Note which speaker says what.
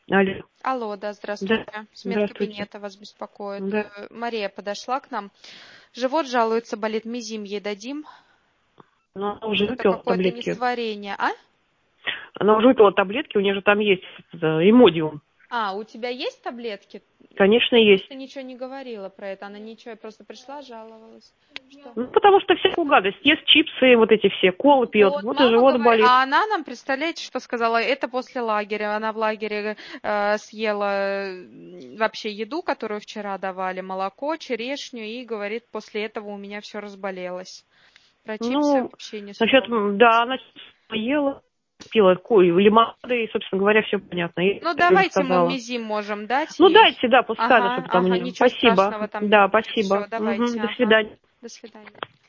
Speaker 1: Алло.
Speaker 2: Алло, да,
Speaker 1: Да,
Speaker 2: здравствуйте. С
Speaker 1: здравствуйте.
Speaker 2: медкабинета вас беспокоит.
Speaker 1: Да.
Speaker 2: Мария подошла к нам. Живот жалуется, болит, мизим ей дадим.
Speaker 1: Но она уже
Speaker 2: Что-то
Speaker 1: выпила
Speaker 2: какое-то
Speaker 1: таблетки.
Speaker 2: несварение. А?
Speaker 1: Она уже выпила таблетки, у нее же там есть имодиум.
Speaker 2: У тебя есть таблетки?
Speaker 1: Конечно,
Speaker 2: Я
Speaker 1: есть.
Speaker 2: просто ничего не говорила про это. Она ничего, я просто пришла, жаловалась. Что?
Speaker 1: Ну, потому что всякую гадость. Ест чипсы, вот эти все, колы пьет.
Speaker 2: Вот,
Speaker 1: Вот и
Speaker 2: мама
Speaker 1: живот
Speaker 2: говорит,
Speaker 1: болит.
Speaker 2: а она нам, представляете, что сказала? Это после лагеря. Она в лагере съела вообще еду, которую вчера давали, молоко, черешню, и говорит, после этого у меня все разболелось. Про чипсы
Speaker 1: Ну,
Speaker 2: вообще ни
Speaker 1: значит,
Speaker 2: слова.
Speaker 1: да, она поела, пила лимонады, и, собственно говоря, все понятно. Я
Speaker 2: Ну,
Speaker 1: уже
Speaker 2: давайте мы
Speaker 1: сказала.
Speaker 2: мизим можем дать
Speaker 1: Ну,
Speaker 2: ей.
Speaker 1: дайте, да, пускай она
Speaker 2: Ага,
Speaker 1: что-то там
Speaker 2: ага,
Speaker 1: мне.
Speaker 2: ничего
Speaker 1: Спасибо.
Speaker 2: страшного там не
Speaker 1: Да,
Speaker 2: будет. Все,
Speaker 1: спасибо.
Speaker 2: давайте,
Speaker 1: Мгм, до
Speaker 2: ага.
Speaker 1: свидания.
Speaker 2: До свидания.